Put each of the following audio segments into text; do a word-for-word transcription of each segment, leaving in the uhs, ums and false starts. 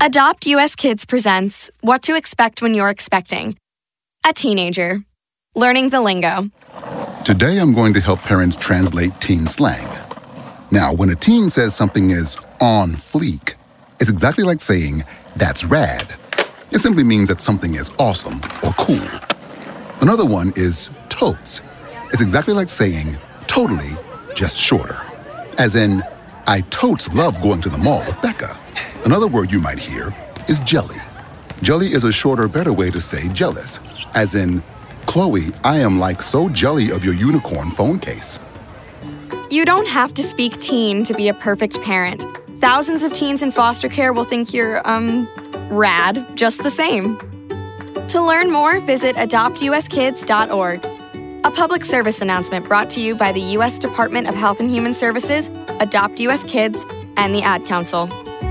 Adopt U S Kids presents What to Expect When You're Expecting. A teenager. Learning the lingo. Today I'm going to help parents translate teen slang. Now, when a teen says something is on fleek, it's exactly like saying, that's rad. It simply means that something is awesome or cool. Another one is totes. It's exactly like saying, totally, just shorter. As in, I totes love going to the mall with Becca. Another word you might hear is jelly. Jelly is a shorter, better way to say jealous. As in, Chloe, I am like so jelly of your unicorn phone case. You don't have to speak teen to be a perfect parent. Thousands of teens in foster care will think you're, um, rad just the same. To learn more, visit adopt u s kids dot org. A public service announcement brought to you by the U S Department of Health and Human Services, Adopt U S Kids, and the Ad Council.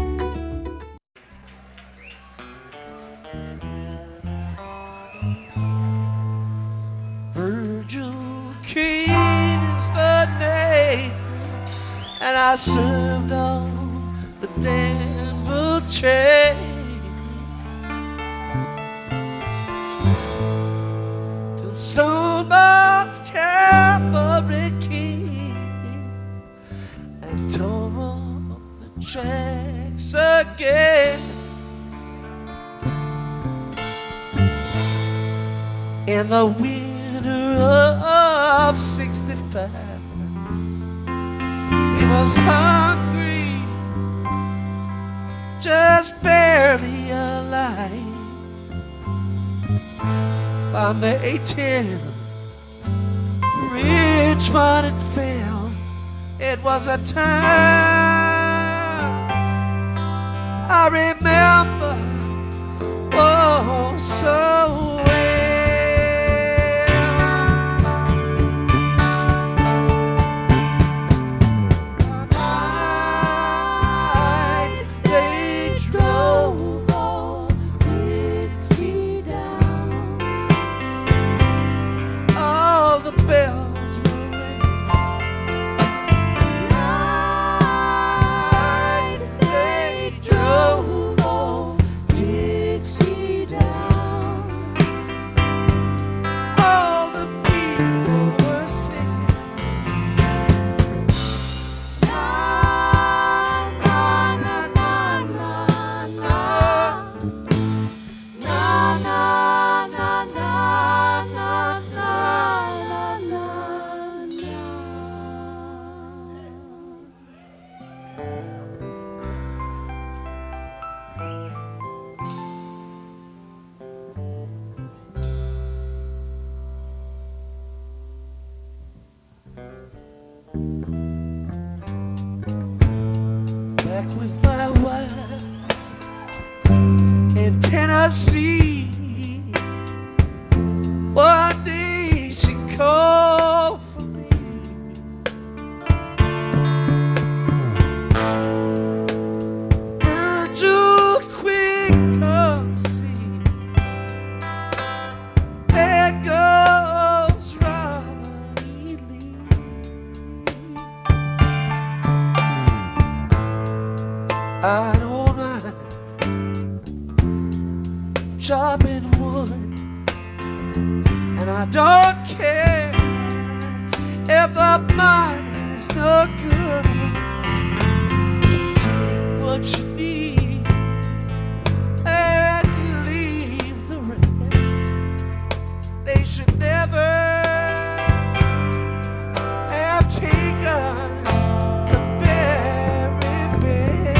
Virgil King is the name, and I served on the Denver chain. Till Stonebar's cavalry king and tore up the tracks again. In the winter of sixty-five, he was hungry, just barely alive. By May tenth, Richmond had fell. It was a time I remember, oh, so well. Back with my wife in Tennessee, one day she called for me. Virgil, quick, come see. There goes Ronnie Lee. I don't mind chopping wood, and I don't care if the money's no good. Take what you need and leave the rest. They should never have taken the very best.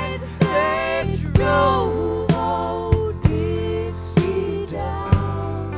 They drove old Dixie down.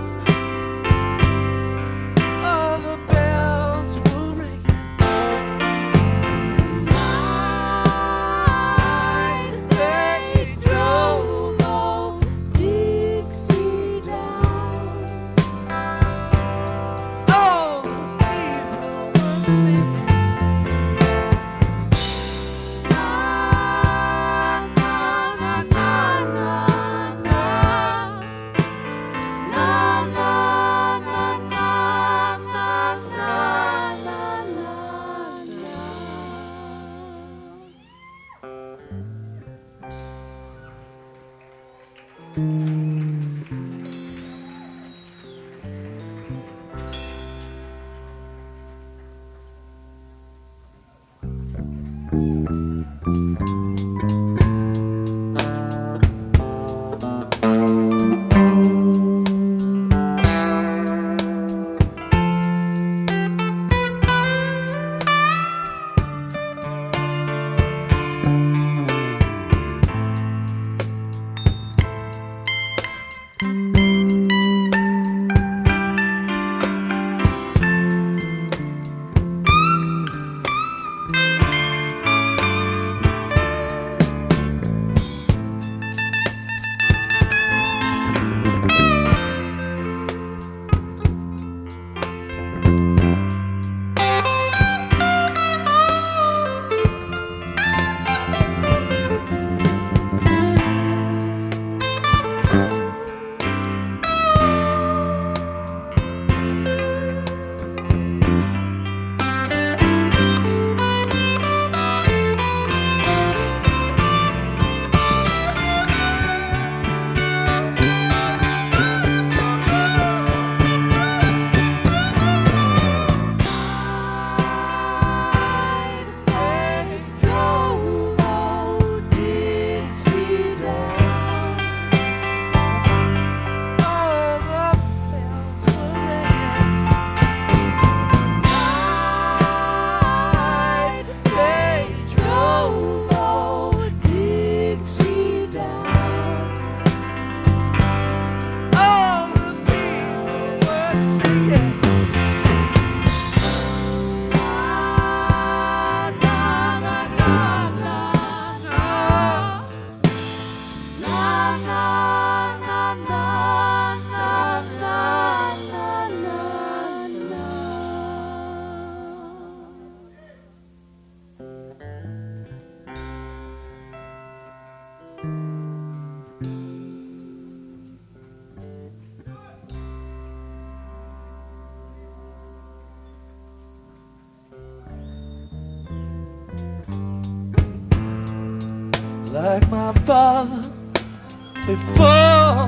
Like my father before,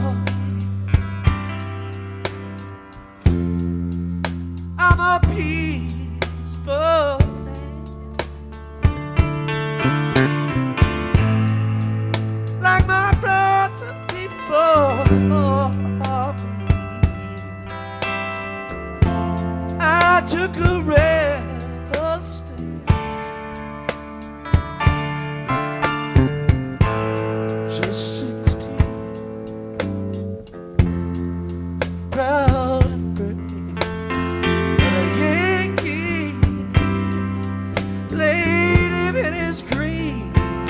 I'm a peaceful man. Like my brother before, I took a rebel stand. Proud and brave, but a Yankee laid him in his grave.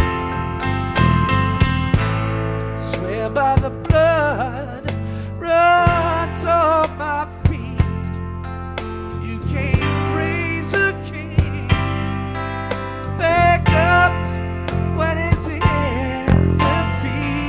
Swear by the blood runs on my feet. You can't raise a king back up when it's in defeat.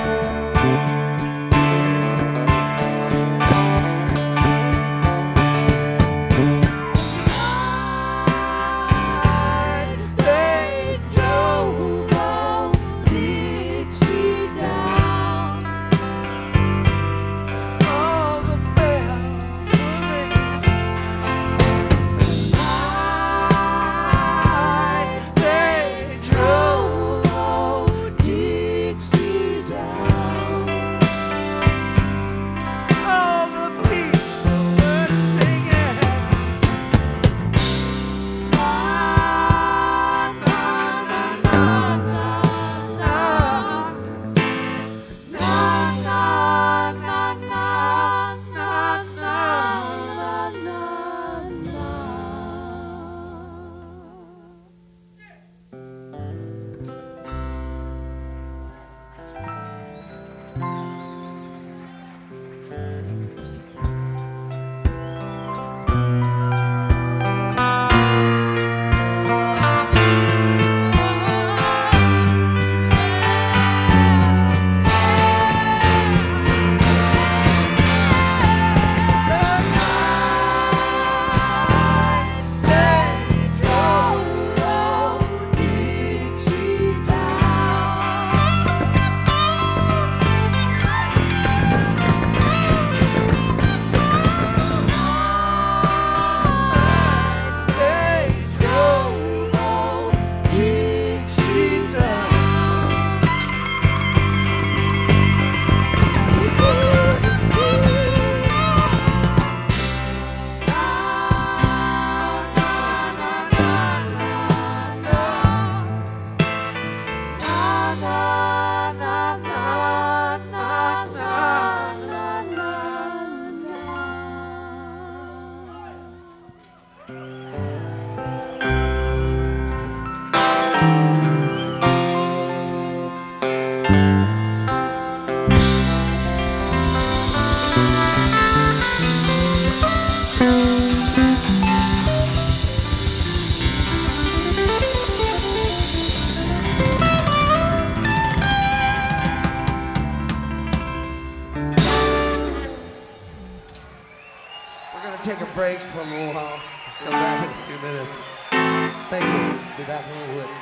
Take a break for a little while. Come back in a few minutes. Thank you. Be back in a little bit.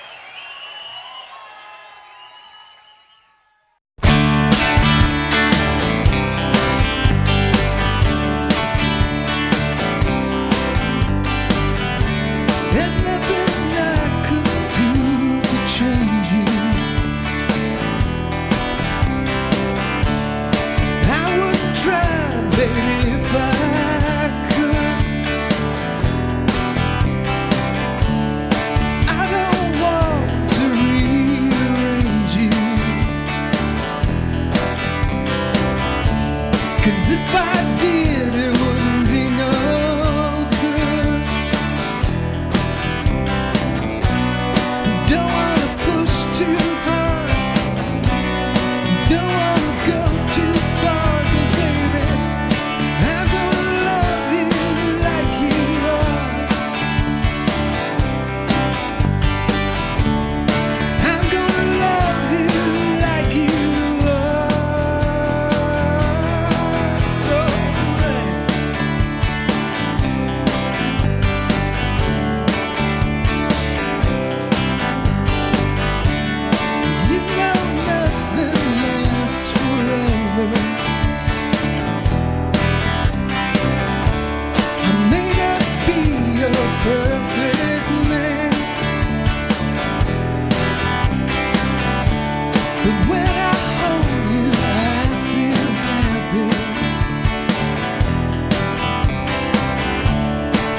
There's nothing I could do to change you. I would try, baby, if I could. I don't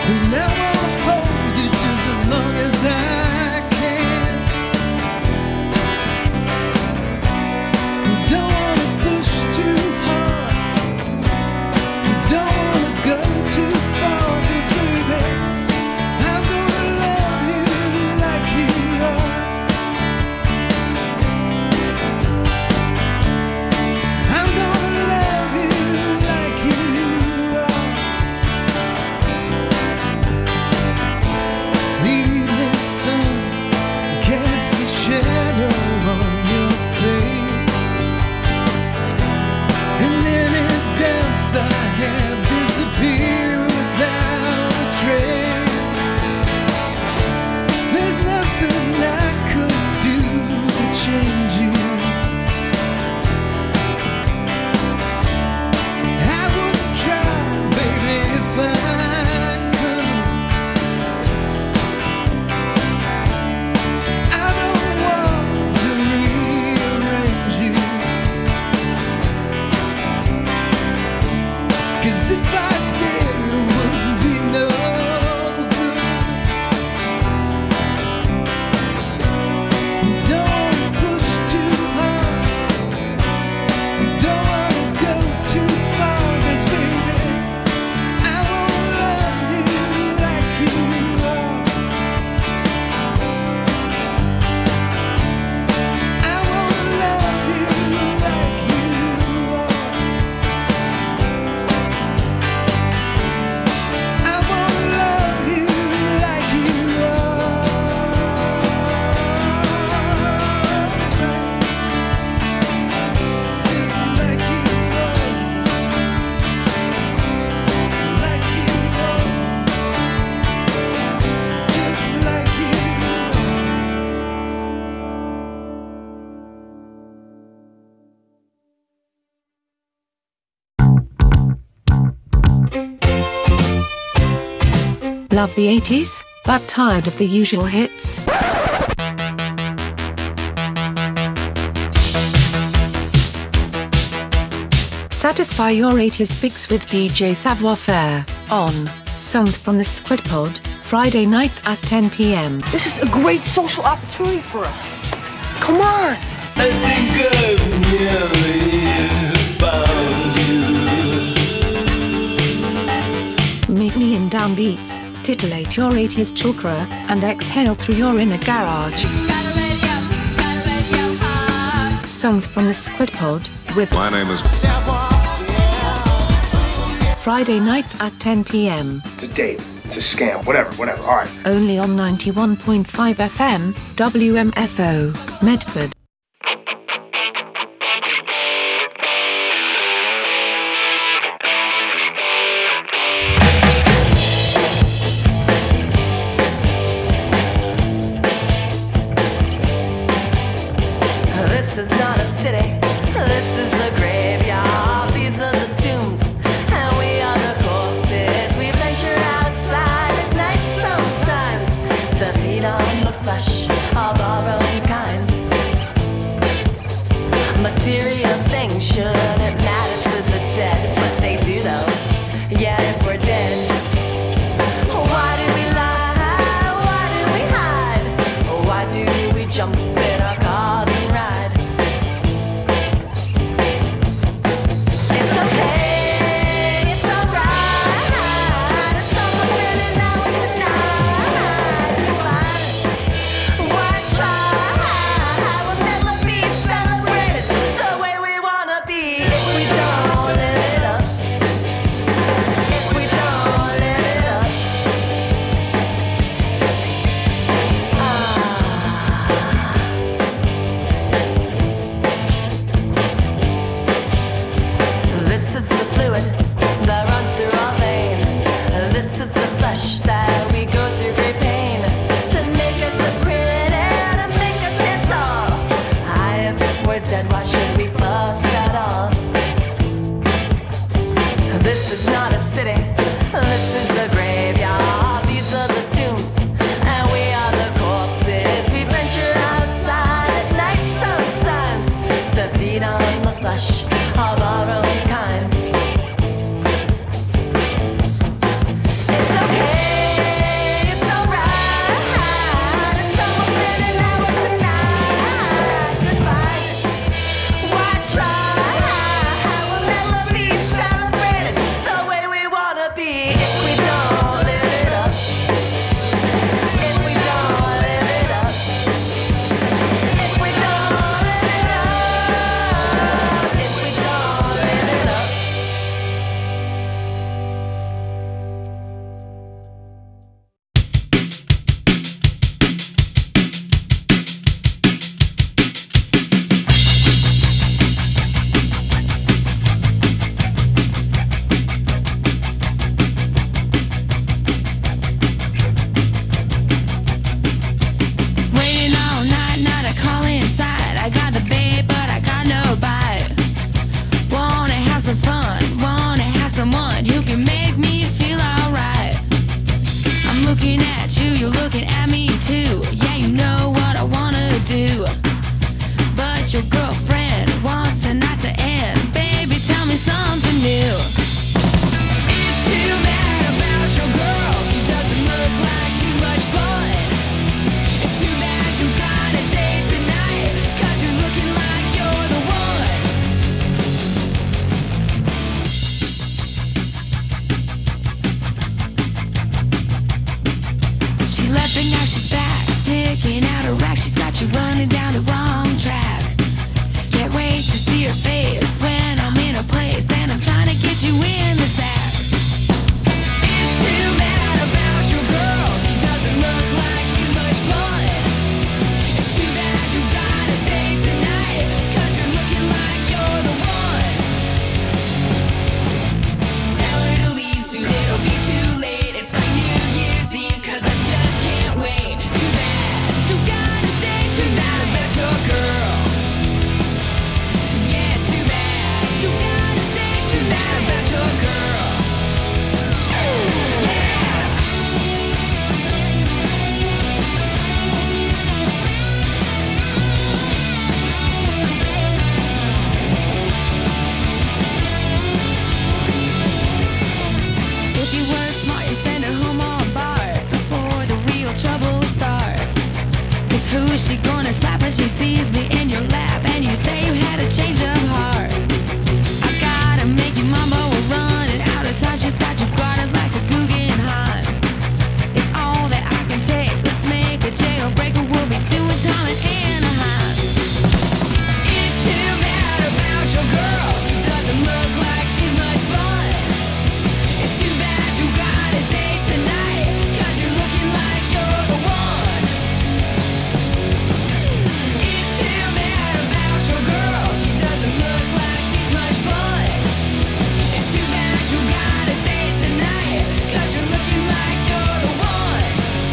And I wanna hold you just as long as I can. Don't wanna push too hard, don't wanna go too far, 'cause baby, I'm gonna love you like you are. I'm gonna love you like you are. The evening sun casts a shadow on your face, and any doubts I have disappear without a trace. There's nothing I could do to change you. I would try, baby, if I could. I don't want to rearrange you, 'cause if I did, it wouldn't be no good. Don't push too hard, don't wanna go too far, 'cause baby, I won't love you like you are. I wanna love you like you are. I wanna love you like you are. Just like you are. Like you are. Just like you are. Love the eighties, but tired of the usual hits? Satisfy your eighties fix with D J Savoir Faire on Songs from the Squid Pod, Friday nights at ten p m. This is a great social opportunity for us. Come on. I think I've nearly found you. Meet me in downbeats, titillate your eighties chakra, and exhale through your inner garage. Songs from the Squid Pod, with My name is Friday nights at ten p m. It's a date. It's a scam. Whatever, whatever. All right. Only on ninety-one point five F M, W M F O, Medford. This is not a city, this is a graveyard. These are the tombs, and we are the corpses. We venture outside at night sometimes to feed on the flesh of our own kind. Material things shouldn't matter to the dead, but they do though. Yeah, if we're dead. Why do we lie? Why do we hide? Why do we jump in our cars and ride? It's okay, it's alright. It's almost midnight now and tonight. Why try? We'll never be celebrated the way we wanna be if we don't live it up. If we don't you're looking at me too. Yeah, you know what I wanna do, but your girlfriend wants the night to end. Baby, tell me something new. It's too bad about your girl. She doesn't look like she's much fun. It's too bad you got a date tonight, 'cause you're looking like you're the one. She left and now she's back, sticking out her rack. She's got you running down the wrong track. Can't wait to see her face when I'm in a place and I'm trying to get you in the sack. It's too bad about your girl. She doesn't look like she's much fun. It's too bad you got a date tonight, 'cause you're looking like you're the one. Tell her to leave soon, it'll be too late. It's like New Year's Eve, 'cause I just can't wait. Too bad you got a date tonight about your girl. Yeah, it's too bad you got a date tonight about your girl. Yeah. If you were smart, you send her home all barred before the real trouble starts. 'Cause who is she gonna slap when she sees me in your lap and you say you had a change of heart? I gotta make you mama, we're running out of time. She's got you guarded like a Guggenheim. It's all that I can take. Let's make a jailbreaker. We'll be doing time in Anaheim. It's too bad about your girl. She doesn't look like she's much fun. It's too bad you got a date tonight, 'cause you're looking like you're the one. It's too bad about your girl. She doesn't look like she's much fun. It's too bad you got a date tonight, 'cause you're looking like you're the one.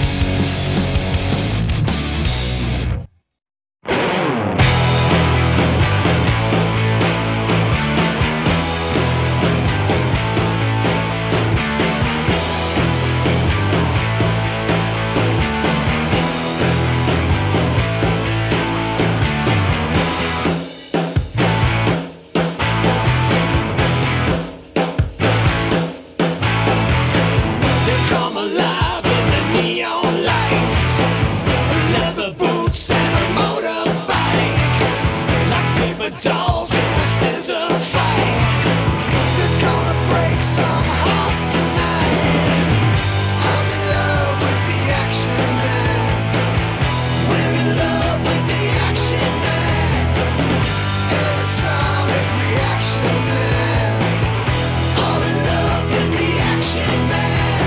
They come alive in the neon lights, leather boots and a motorbike, like paper dolls in a scissor fight. They're gonna break some hearts tonight. I'm in love with the action man. We're in love with the action man. An atomic reaction man. I'm in love with the action man.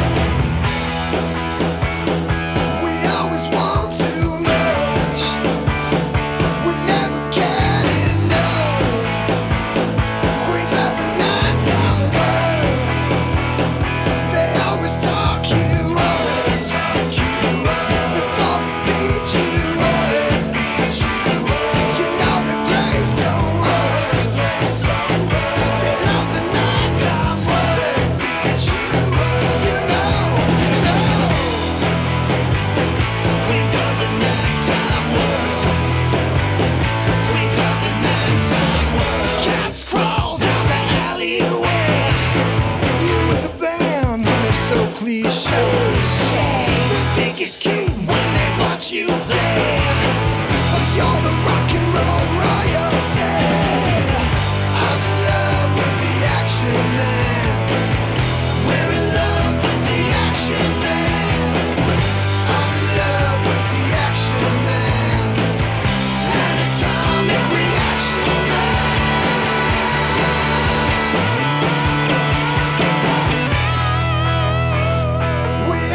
We always want too much. We never get enough. Queens of the nighttime world. They always talk you up. Before they beat you up. You know they play so rough. They love the nighttime world. You know, you know. Queens of the nighttime world. Queens of the nighttime world. Cats crawl down the alleyway. You with a band, honey, so cliche. They think it's cute when they watch you play. You're the rock and roll royalty. I'm in love with the action man. We're in love with the action man. I'm in love with the action man. An atomic reaction man. We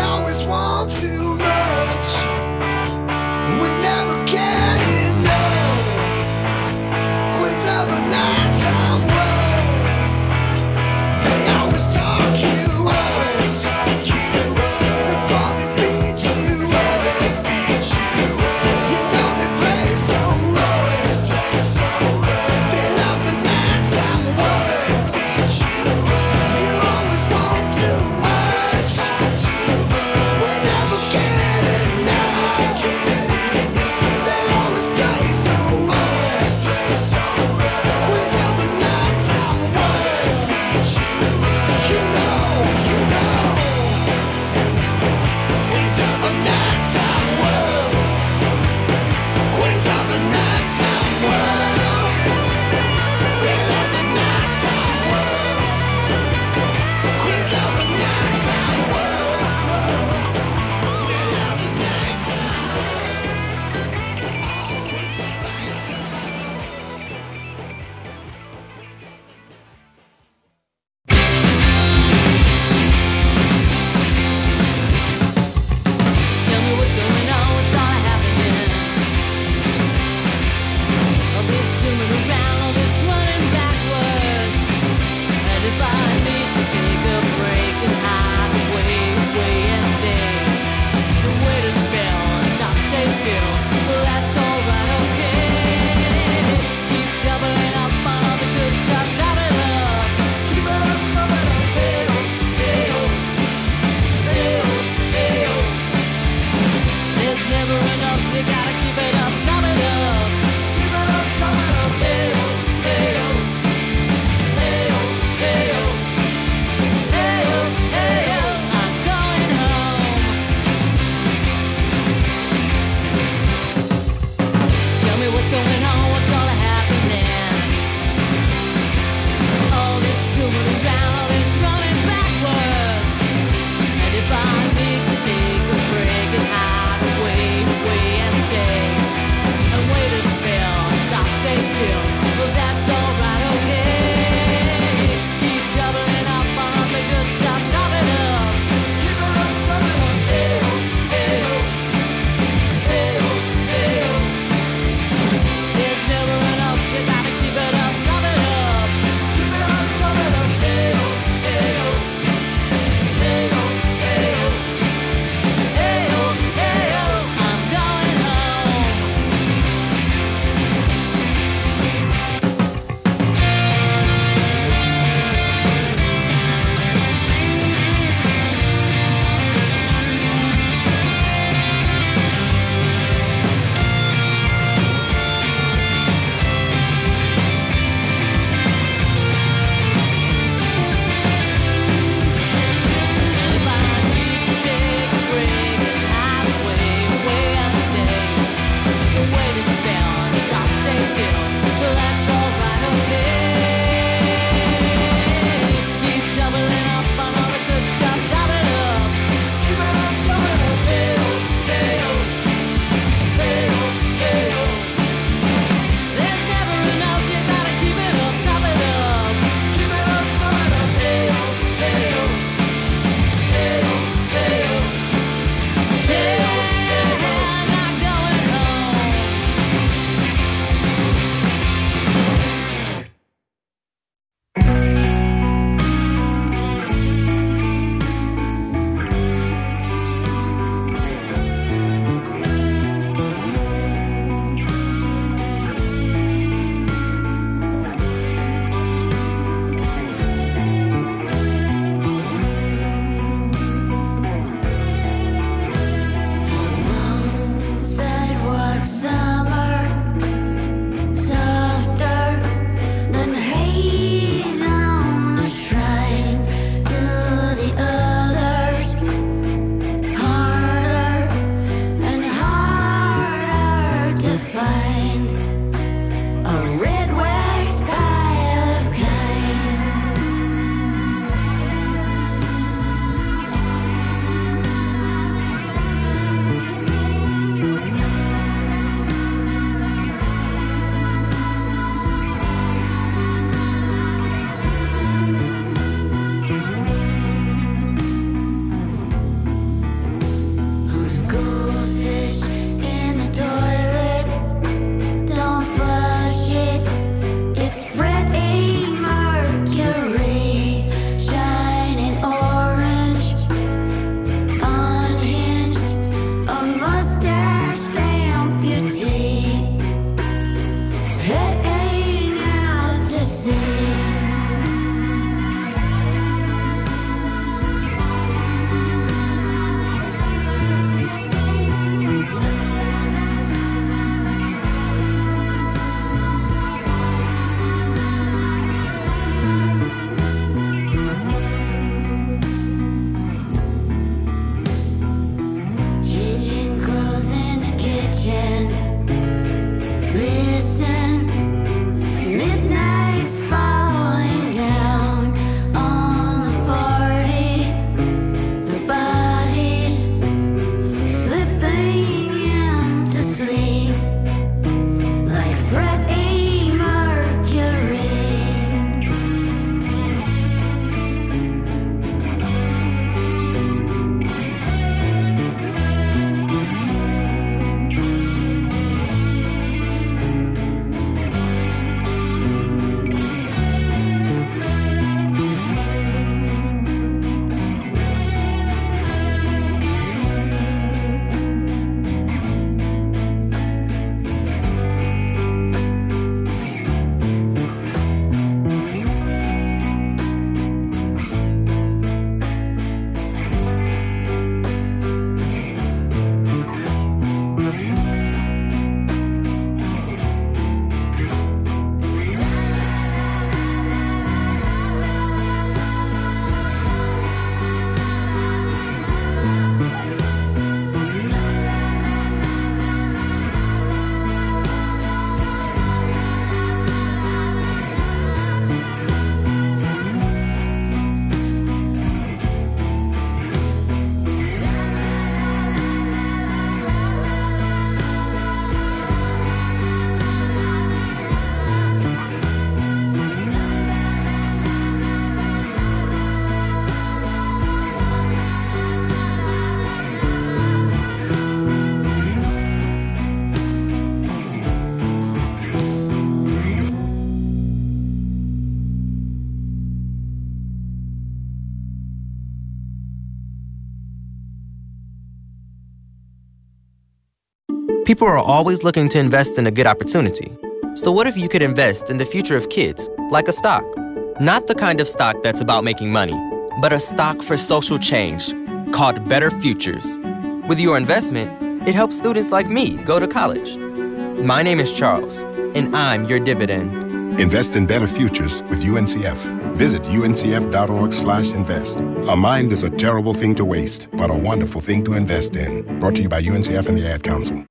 People are always looking to invest in a good opportunity. So what if you could invest in the future of kids, like a stock? Not the kind of stock that's about making money, but a stock for social change called Better Futures. With your investment, it helps students like me go to college. My name is Charles, and I'm your dividend. Invest in better futures with U N C F. Visit U N C F dot org slash invest. A mind is a terrible thing to waste, but a wonderful thing to invest in. Brought to you by U N C F and the Ad Council.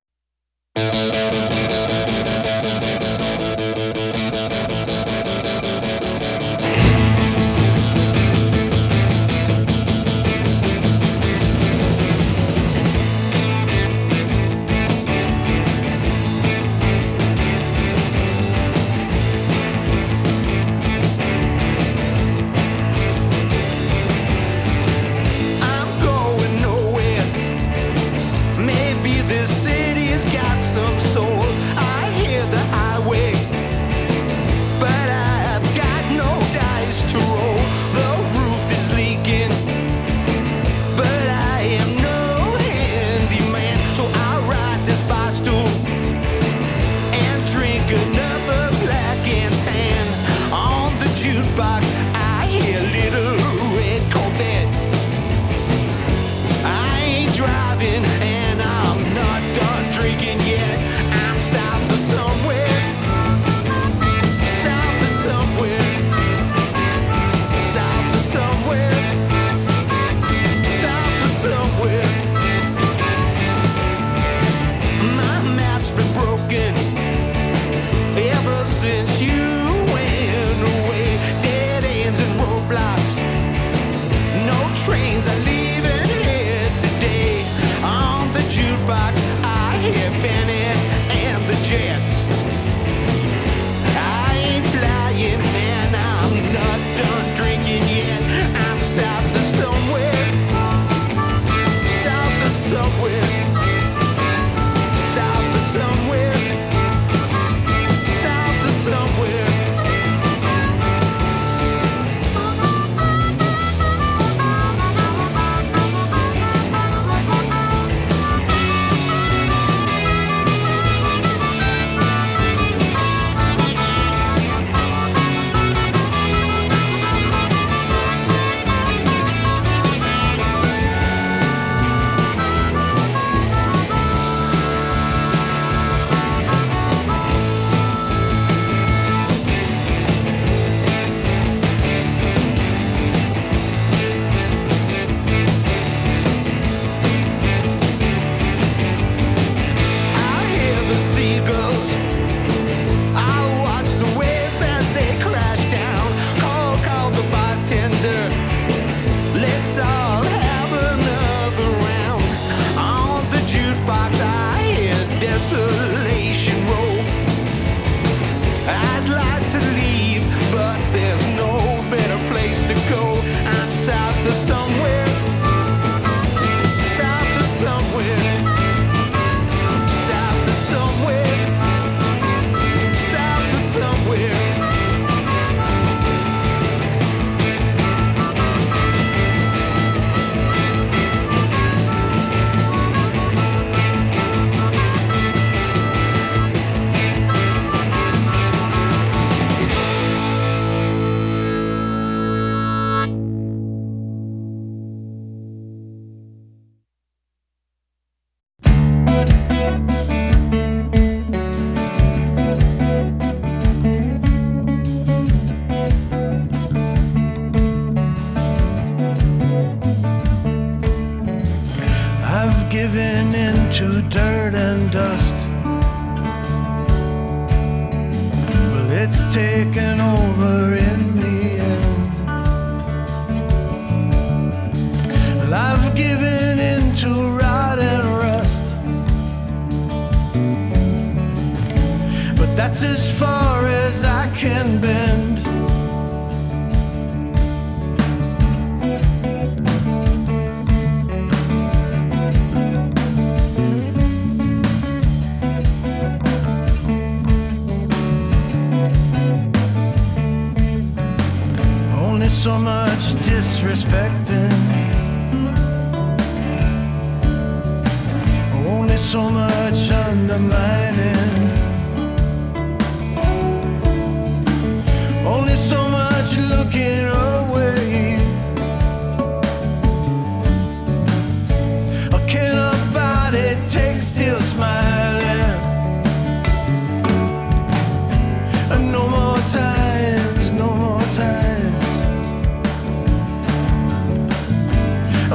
So much disrespecting, only so much under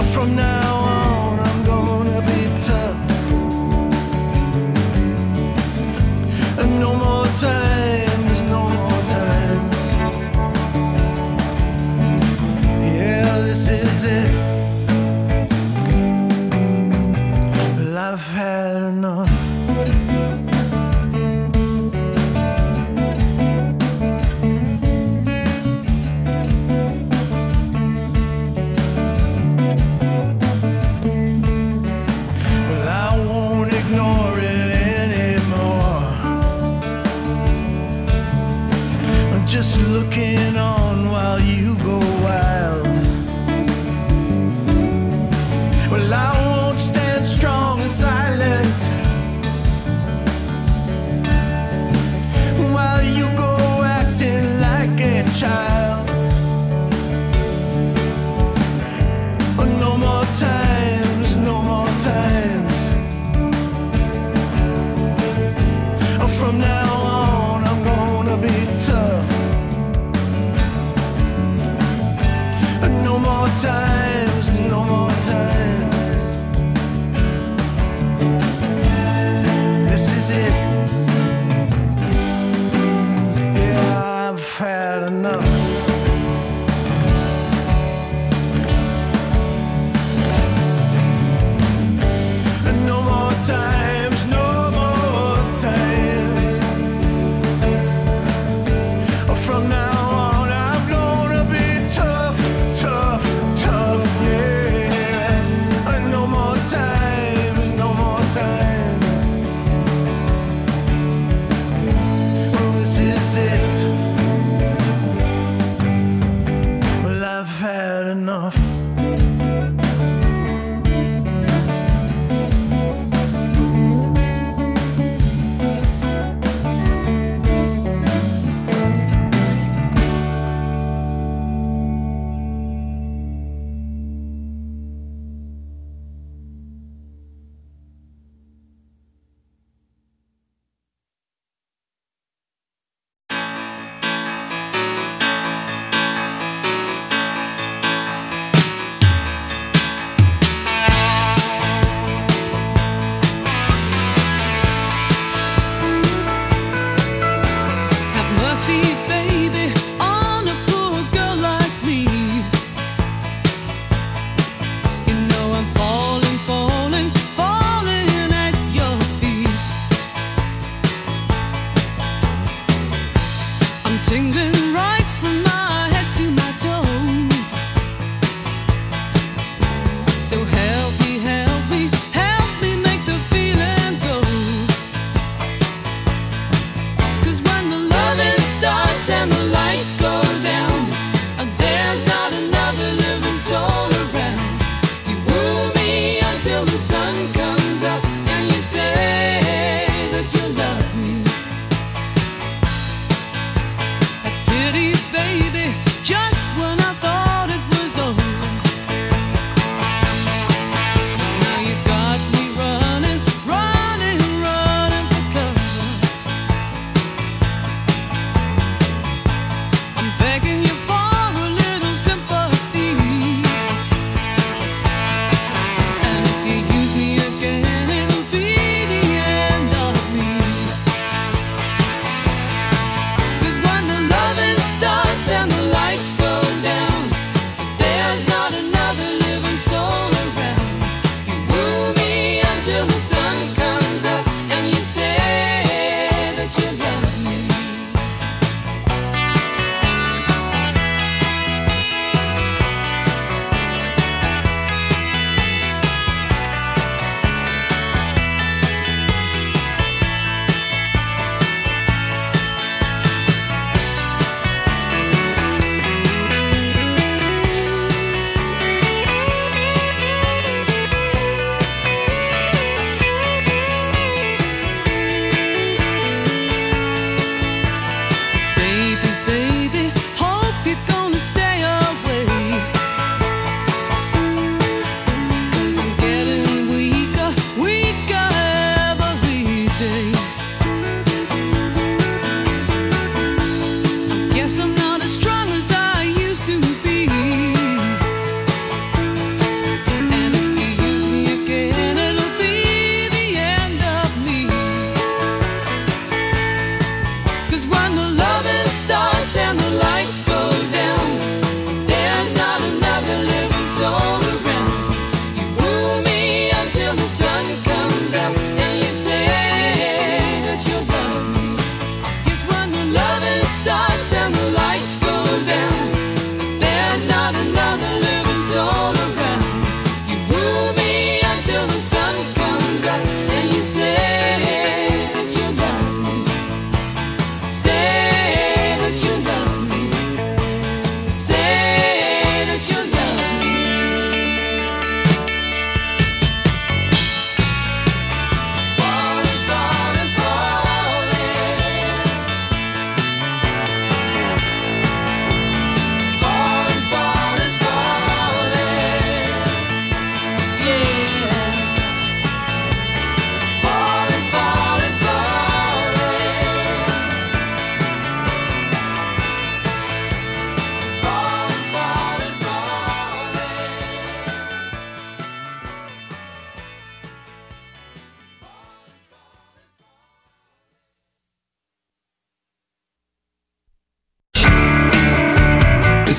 from now on I'm gonna be tough. And no more times, no more times. Yeah, this is it. Well, I've had enough. Well,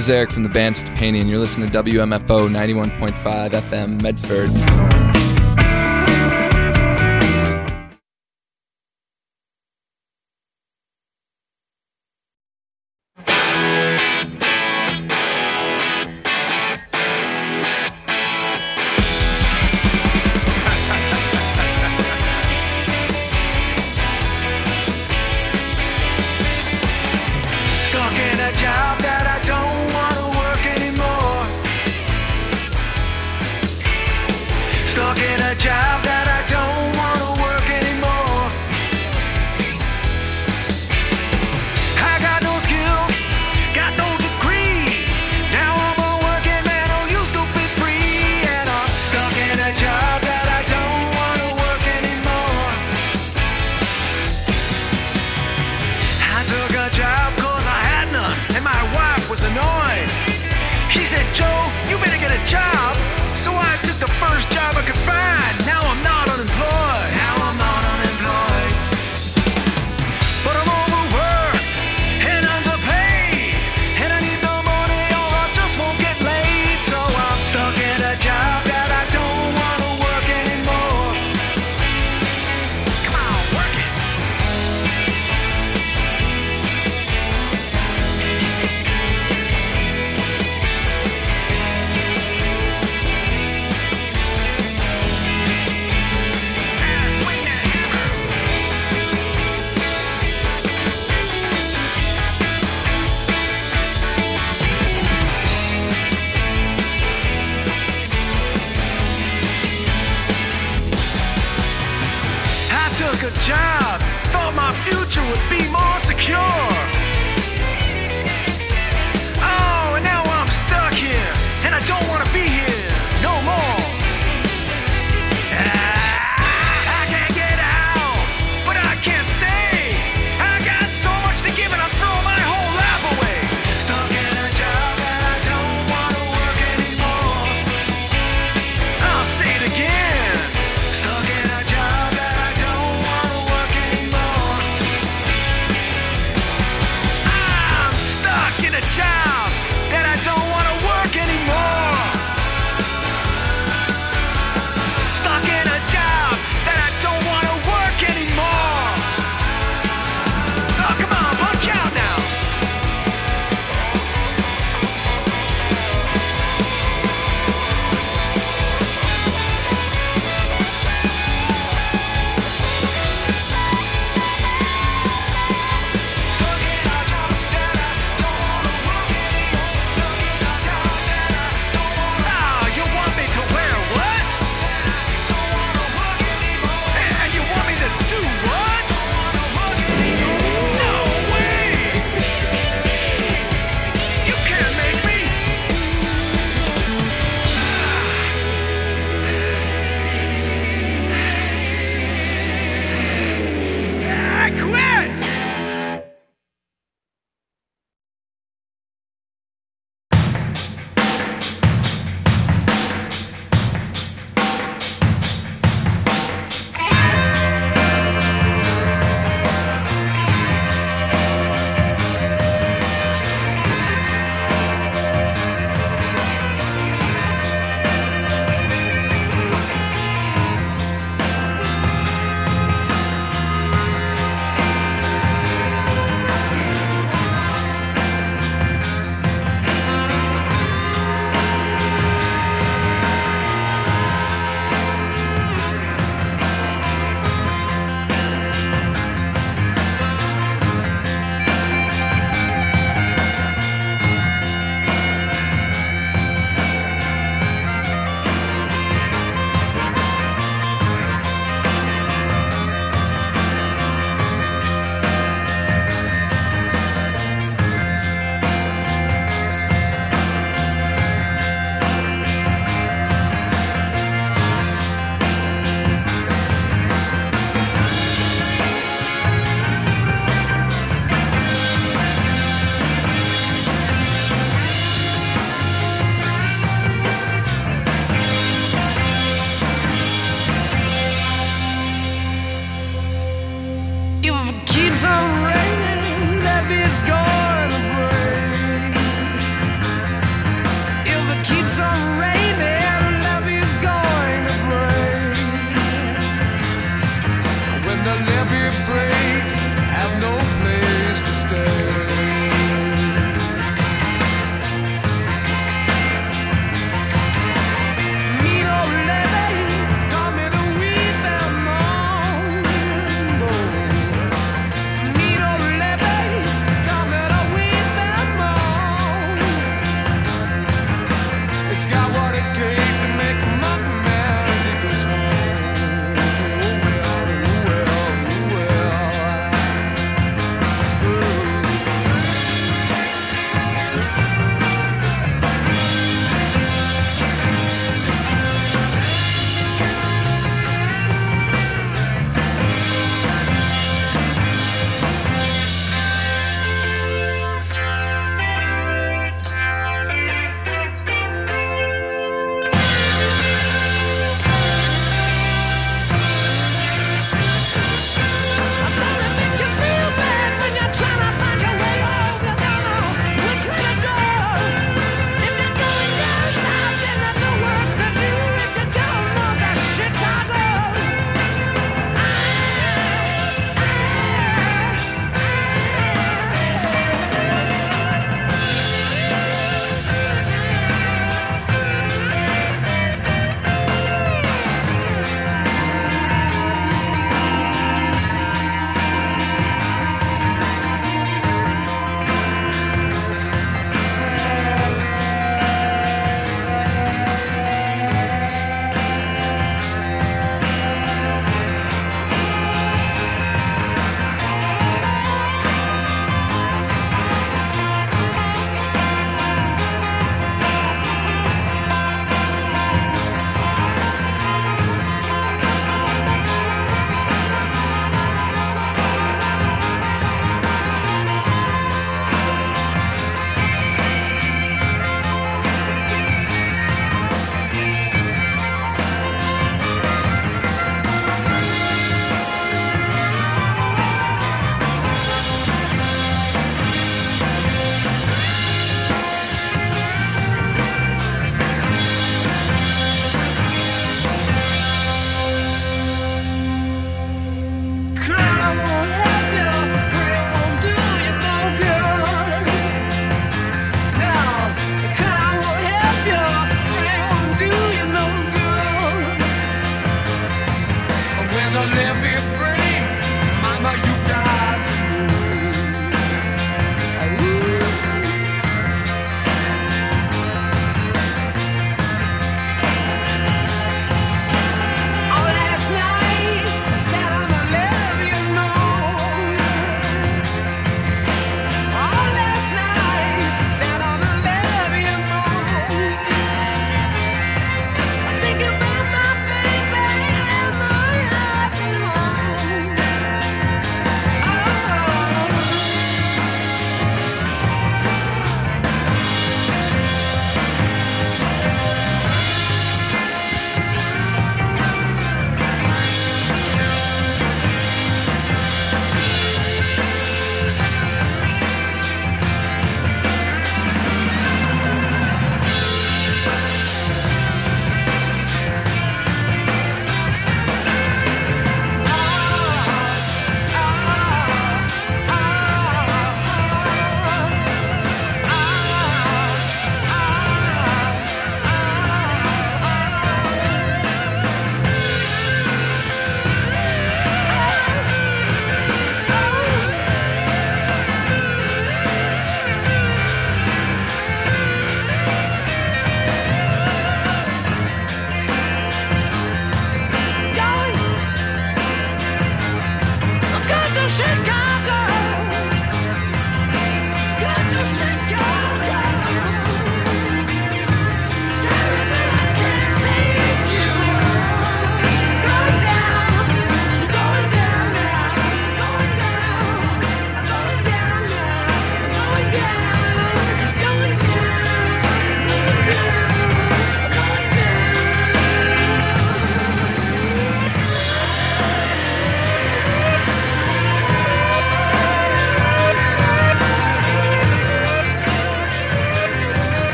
is Eric from the band Stepanian. You're listening to W M F O ninety-one point five F M Medford. Stuck in a job that I don't want to work anymore. Stuck in a job that I don't want to work anymore. I got no skills, got no degree. Now I'm a working man who used to be free. And I'm stuck in a job that I don't want to work anymore. I took a job cause I had none, and my wife was annoyed. She said, Joe, you better get a job. So I took the first job I could find. Now I'm not unemployed. Now I'm not unemployed. But I'm overworked and underpaid, and I need the money or I just won't get laid. So I'm stuck in a job that I don't want to work anymore. Come on, work it. I took a job, thought my future would be more secure. Oh, and now I'm stuck here, and I don't want to be here no more. Ah, I can't get out, but I can't stay. I got so much to give, and I throw my whole life away. Stuck in a job that I don't want to work anymore. I'll say it again. Stuck in a job that I don't want to work anymore.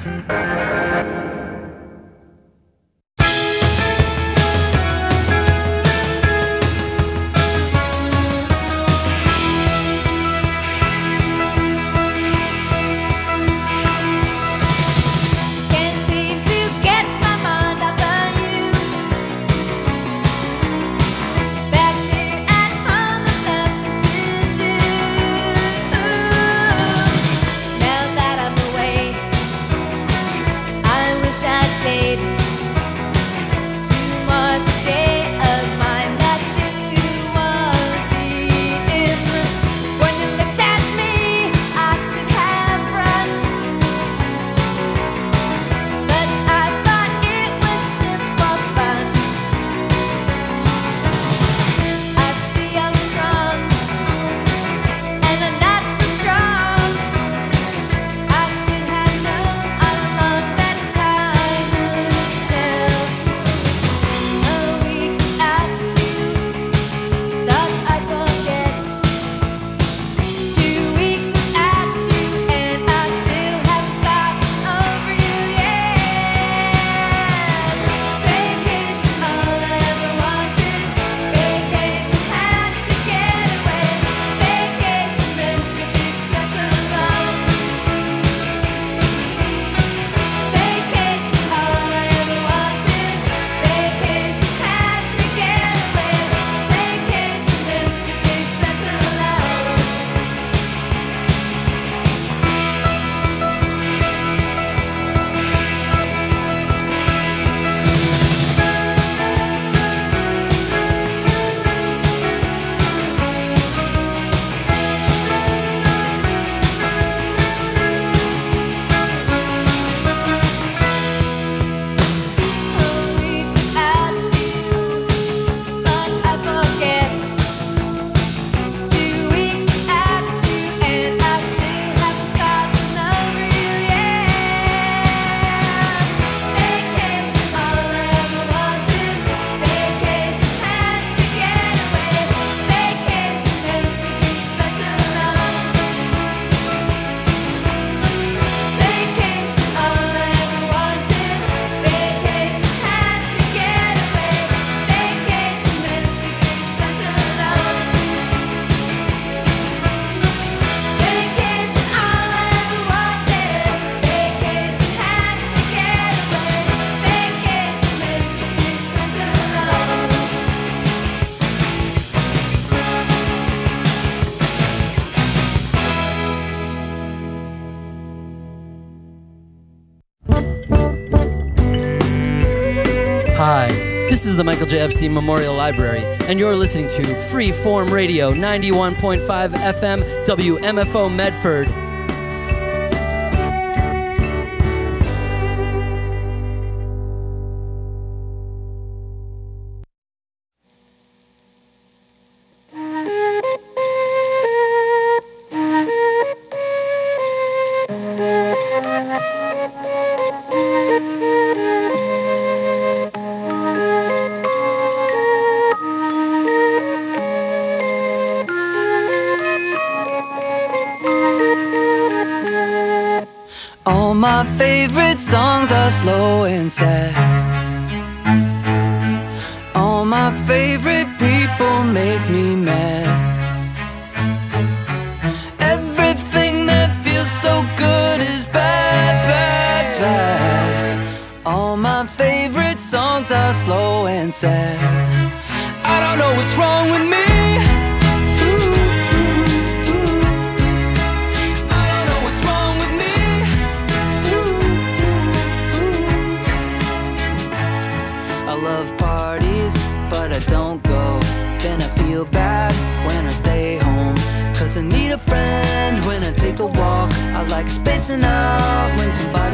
Hi, this is the Michael J. Epstein Memorial Library, and you're listening to Freeform Radio, ninety-one point five F M, W M F O Medford. All my favorite songs are slow and sad. All my favorite people make me mad. Everything that feels so good is bad, bad, bad. All my favorite songs are slow and sad. I don't know what's wrong with me. Don't go, then I feel bad when I stay home. Cause I need a friend when I take a walk. I like spacing out when somebody